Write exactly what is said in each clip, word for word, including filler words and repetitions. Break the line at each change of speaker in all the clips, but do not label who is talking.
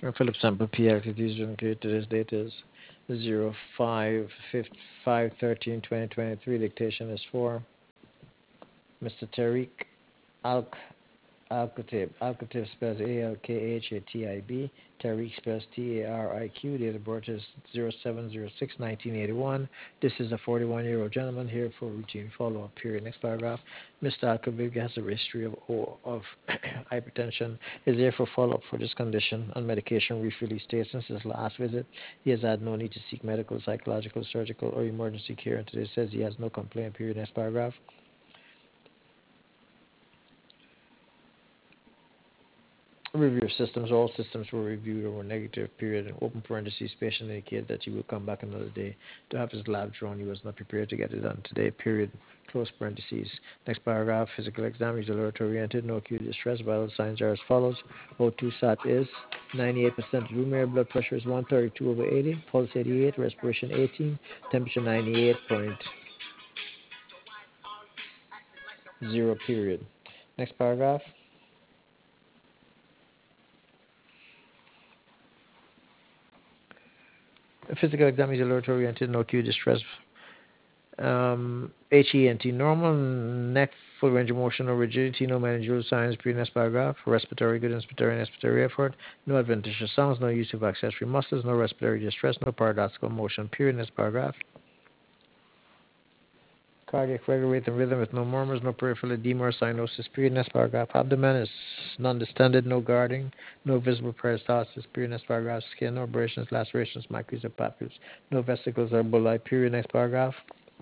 Uh, Philip sample P activities during create today's date is zero five five thirteen twenty twenty-three. Dictation is for Mister Tariq Al Al-Khatib. Al-Khatib spells A L K H A T I B. Tariq spells T A R I Q. Date of birth is zero seven zero six nineteen eighty-one. This is a forty-one-year-old gentleman here for routine follow-up period. Next paragraph. Mister Al-Khatib has a history of, of hypertension. Is there for follow-up for this condition on medication refill. He states since his last visit, he has had no need to seek medical, psychological, surgical, or emergency care. And today says he has no complaint period. Next paragraph. Review systems. All systems were reviewed or were negative, period. In open parentheses, patient indicated that he will come back another day to have his lab drawn. He was not prepared to get it done today, period. Close parentheses. Next paragraph. Physical exam is alert oriented. No acute distress. Vital signs are as follows. O two sat is ninety-eight percent room air. Blood pressure is one thirty-two over eighty. Pulse eighty-eight. Respiration eighteen. Temperature ninety-eight point zero, period. Next paragraph. Physical exam is alert oriented. No acute distress. Um, H E N T, normal neck, full range of motion, no rigidity, no managerial signs, previous paragraph, respiratory, good inspiratory and expiratory effort, no adventitious sounds, no use of accessory muscles, no respiratory distress, no paradoxical motion, period, next paragraph. Cardiac regular rate and rhythm with no murmurs, no peripheral edema or cyanosis, period, next paragraph. Abdomen is non-distended, no guarding, no visible peristalsis, period, next paragraph. Skin, no abrasions, lacerations, micros or papules, no vesicles or bulli, period, next paragraph.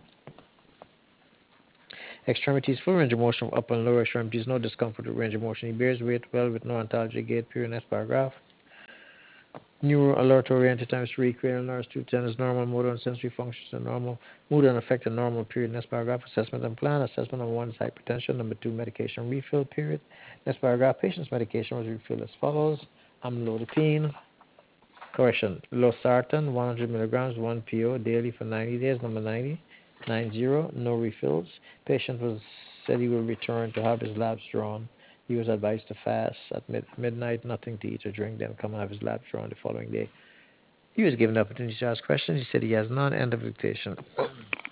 Extremities, full range of motion of upper and lower extremities, no discomfort with range of motion. He bears weight well with no ontology gait, period, next paragraph. Neuro alert oriented times three, cranial nerves two ten is normal, motor and sensory functions are normal, mood and affect are normal, period, next paragraph. Assessment and plan. Assessment number one is hypertension, number two, medication refill, period. Next paragraph, patient's medication was refilled as follows. Amlodipine, correction, losartan, one hundred milligrams, one P O daily for ninety days, number ninety. Nine zero, no refills. Patient was said he will return to have his labs drawn. He was advised to fast at mid- midnight, nothing to eat or drink, then come and have his labs drawn the following day. He was given the opportunity to ask questions. He said he has none. End of dictation.